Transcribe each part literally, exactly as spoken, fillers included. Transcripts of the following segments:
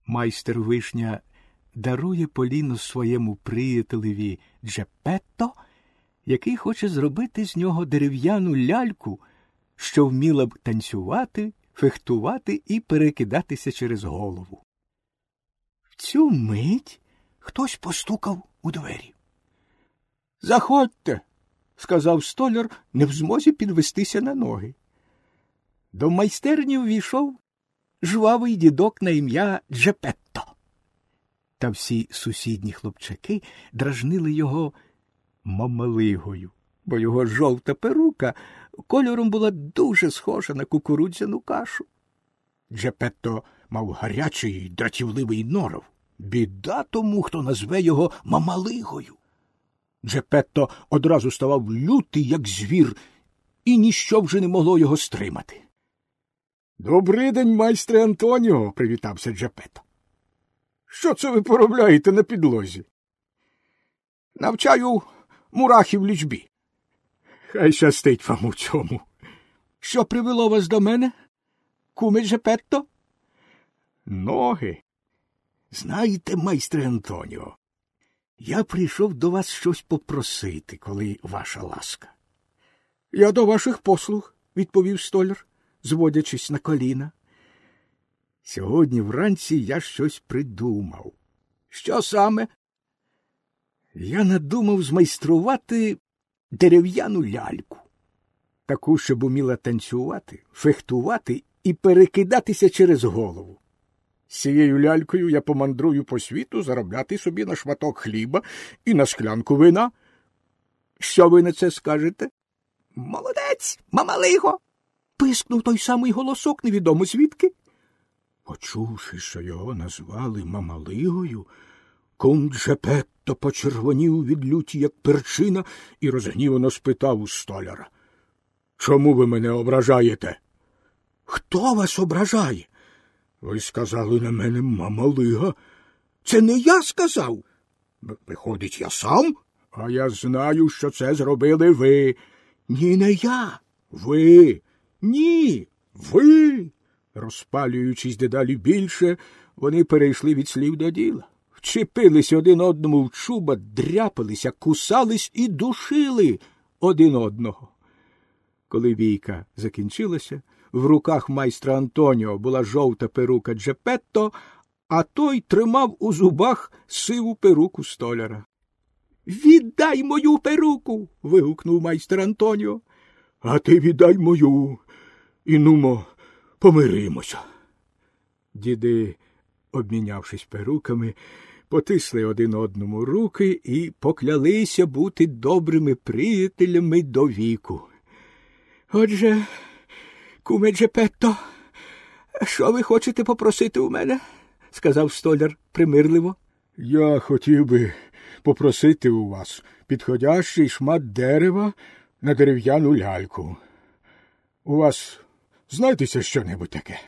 майстер Вишня дарує Поліно своєму приятелеві Джепетто, який хоче зробити з нього дерев'яну ляльку, що вміла б танцювати, фехтувати і перекидатися через голову. В цю мить хтось постукав у двері. «Заходьте», – сказав столяр, не в змозі підвестися на ноги. До майстерні ввійшов жвавий дідок на ім'я Джепетто. Та всі сусідні хлопчаки дражнили його мамалигою, бо його жовта перука кольором була дуже схожа на кукурудзяну кашу. Джепетто мав гарячий й дратівливий норов. Біда тому, хто назве його мамалигою. Джепетто одразу ставав лютий, як звір, і ніщо вже не могло його стримати. «Добрий день, майстре Антоніо», – привітався Джепетто. «Що це ви поробляєте на підлозі?» «Навчаю мурахів лічбі». «Хай щастить вам у цьому. Що привело вас до мене, куме Джепетто?» «Ноги. Знаєте, майстре Антоніо, я прийшов до вас щось попросити, коли ваша ласка». «Я до ваших послуг», – відповів столяр, зводячись на коліна. «Сьогодні вранці я щось придумав». «Що саме?» «Я надумав змайструвати дерев'яну ляльку, таку, щоб уміла танцювати, фехтувати і перекидатися через голову. З цією лялькою я помандрую по світу заробляти собі на шматок хліба і на склянку вина. Що ви на це скажете?» «Молодець, мамалиго!» – пискнув той самий голосок невідомо звідки. Почувши, що його назвали мамалигою, кум Джепетто почервонів від люті, як перчина, і розгнівано спитав у столяра: «Чому ви мене ображаєте?» «Хто вас ображає?» «Ви сказали на мене мамалига». «Це не я сказав». «Виходить, я сам?» «А я знаю, що це зробили ви». «Ні, не я». «Ви». «Ні, ви». Розпалюючись дедалі більше, вони перейшли від слів до діла. Вчепились один одному в чубат, дряпалися, кусались і душили один одного. Коли бійка закінчилася, в руках майстра Антоніо була жовта перука Джепетто, а той тримав у зубах сиву перуку столяра. «Віддай мою перуку!» – вигукнув майстер Антоніо. «А ти віддай мою, і нумо, помиримося». Діди, обмінявшись перуками, потисли один одному руки і поклялися бути добрими приятелями до віку. «Отже, куме Джепетто, що ви хочете попросити у мене?» – сказав столяр примирливо. «Я хотів би попросити у вас підходящий шмат дерева на дерев'яну ляльку. У вас знайдеться що-небудь таке?»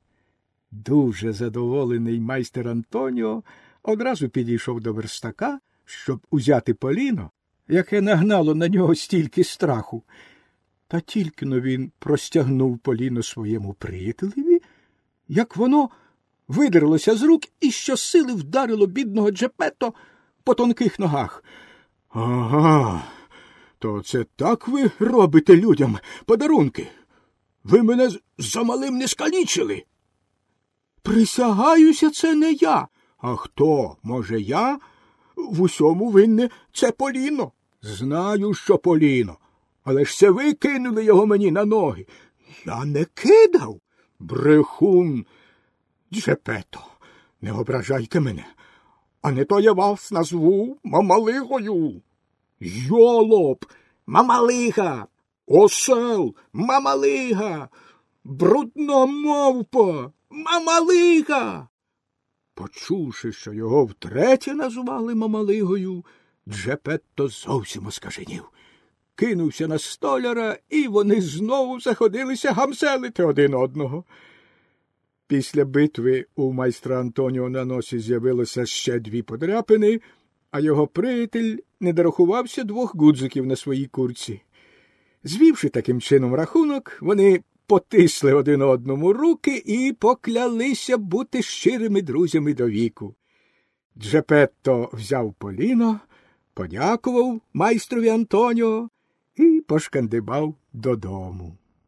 Дуже задоволений майстер Антоніо одразу підійшов до верстака, щоб узяти Поліно, яке нагнало на нього стільки страху. Та тільки-но він простягнув Поліно своєму приятелеві, як воно видерлося з рук і щосили вдарило бідного Джепетто по тонких ногах. «Ага, то це так ви робите людям подарунки? Ви мене замалим не скалічили?» «Присягаюся, це не я». «А хто? Може, я? В усьому винне це Поліно». «Знаю, що Поліно, але ж це ви кинули його мені на ноги». «Я не кидав». «Брехун». «Джепетто, не ображайте мене, а не то я вас назву мамалигою». «Йолоп». «Мамалига». «Осел». «Мамалига». «Брудна мавпа». «Мамалига». Почувши, що його втретє назвали мамалигою, Джепетто зовсім оскаженів. Кинувся на столяра, і вони знову заходилися гамселити один одного. Після битви у майстра Антоніо на носі з'явилося ще дві подряпини, а його приятель не дорахувався двох гудзиків на своїй курці. Звівши таким чином рахунок, вони потисли один одному руки і поклялися бути щирими друзями до віку. Джепетто взяв поліно, подякував майстрові Антоніо і пошкандибав додому.